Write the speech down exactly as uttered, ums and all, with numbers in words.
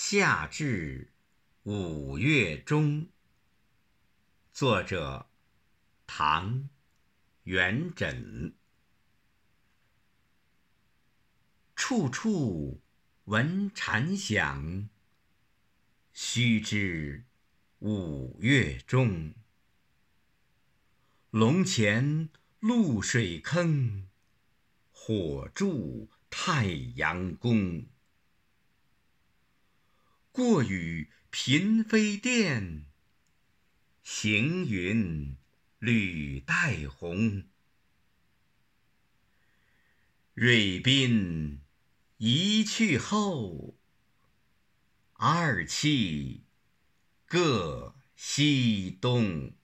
夏至，五月中。作者：唐·元稹。处处闻蝉响，须知五月中。龙潜渌水坑，火柱太阳宫。过雨嫔妃殿，行云履带红。瑞宾一去后，二气各西东。